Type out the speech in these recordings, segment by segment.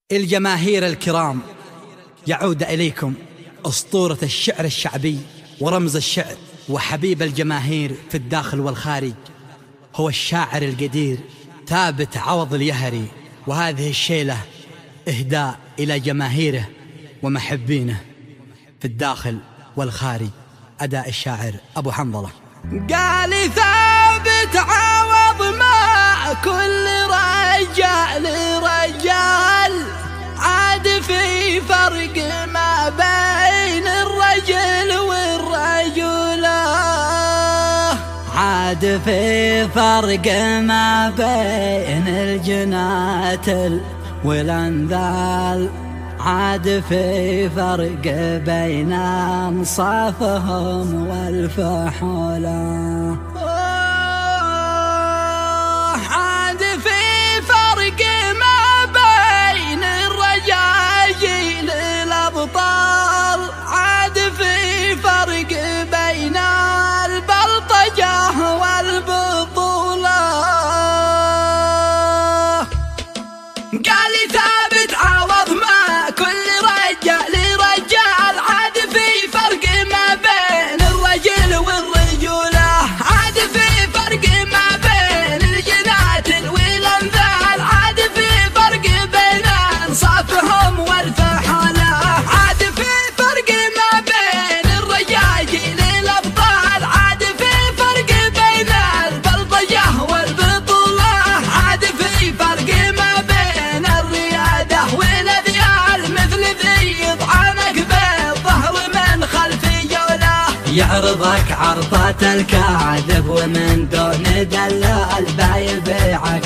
الجماهير الكرام، يعود إليكم أسطورة الشعر الشعبي ورمز الشعر وحبيب الجماهير في الداخل والخارج، هو الشاعر القدير ثابت عوض اليهري. وهذه الشيلة إهداء إلى جماهيره ومحبينه في الداخل والخارج. أداء الشاعر أبو حنظلة. قال ثابت عوض ما كل رجال رجال، عاد في فرق ما بين الرجل والرجولة، عاد في فرق ما بين الجنات والأنذال، عاد في فرق بين أنصافهم والفحولة، عاد في فرق ما بين الرجاجيل الأبطال، عاد في فرق بين البلطجة والبطولة. قال ثابت عوض ما كل رجال رجال، عاد في فرق ما بين الرجل والرجولة، عاد في فرق ما بين الجنات والأمثال، عاد في فرق بين أنصافهم والفحولة، عاد في فرق ما بين الرجاجيل الأبطال، عاد في فرق بين البلطجة والبطولة، عاد في فرق ما بين الريادة والأذيال، مثل ذي يطعنك بالظهر من خلف جولة، يعرضك عرضة الكاذب ومن دون دلال، بايبيعك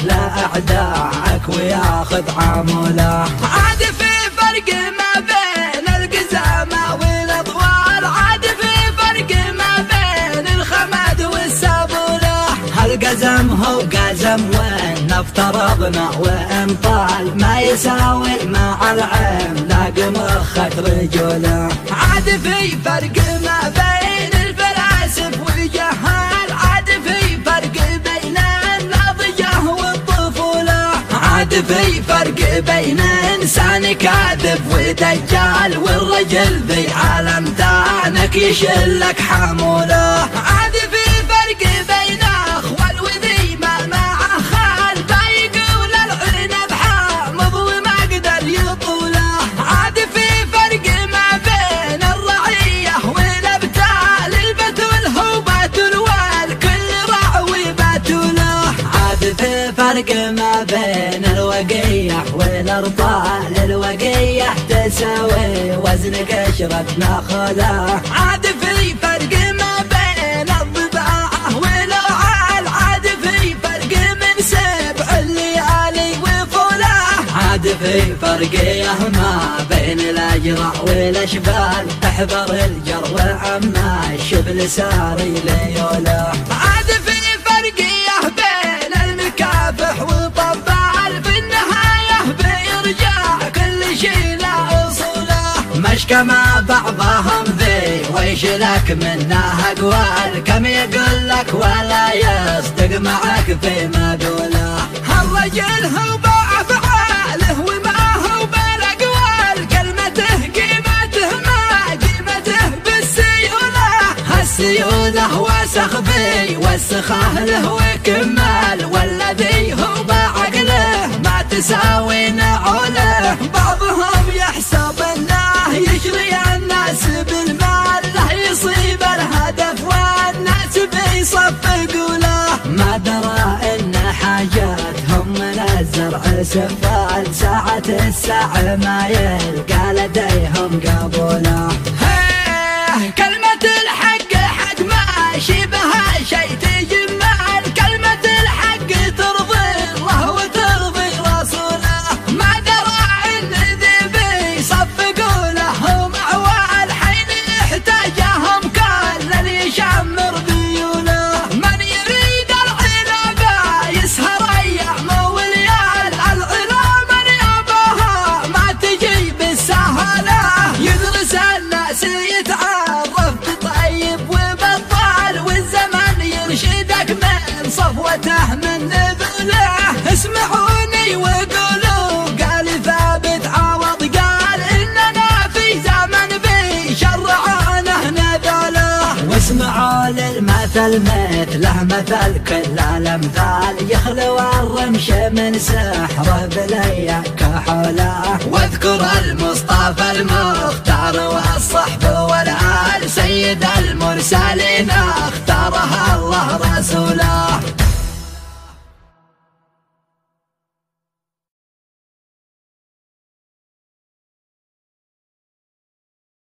لأعداءك وياخذ عمولة، عاد في فرق ما بين القزامة والأطوال، عاد في فرق ما بين الخمد والسبولة. هالقزم هو قزم وين افترضنا وإن طال، ما يساوي مع العين لاقي مخك رجولة، عاد في فرق ما بين الفلاسف والجهال، عاد في فرق بين الناضجة والطفولة، عاد في فرق بين إنسان كاذب ودجال، والرجل ذي عالم ثانك يشلك حمولة، عاد في فرق بين أخوال وذي ما معه خال، بايقول العنب حامض وما قدر يطوله، عاد في فرق ما بين الرعية والأبتال، البتول هو بتول والكل رعوي بتوله، عاد في فرق ما بين الوقيح والأرطال، الوقيح تساوي وزن قشرة نخلة، عاد في فرق ما بين الضباعة والأوعال، عاد في فرق من سبع الليالي وفوله، عاد في فرق ما بين الأجرع والأشبال، احذر الجر عما الشبل ساري ليوله، عاد في فرق بين المكافح والطبال، في النهاية بيرجع كل شي له أصوله، مشكى مع بعضهم ذي ويش لك منها أقوال، كم يقول لك ولا يصدق معك في مقوله، هالرجل هو بأفعاله وما هو بالأقوال، كلمته قيمته ما قيمته بالسيولة، السيولة وسخ في وسخه له وكمال، والذي هو بعقله ما تساوي نعوله، بعضهم يحسب انه يشري الناس بالمال، له يصيب الهدف والناس بيصفقوا له، ما درى ان حاجاتهم من الزرع سفال، ساعة الساعة ما يلقى لديهم قبوله، كلمة الحق حق ما شبها شي تجمال، كلمة الحق ترضي الله وترضي رسوله، ما درى ان ذي بيصفقوا لهم عوال، حين يحتاجهم كل اللي يشمر بيوله، من يريد العنبة يسهر ايام وليال، العلا من يباها ما تجي بالسهلة، يدرس الناس مثل مثله مثل كل الامثال، يخلو الرمش من سحره بليا كحوله. واذكر المصطفى المختار والصحب والآل، سيد المرسلين اختارها الله رسوله.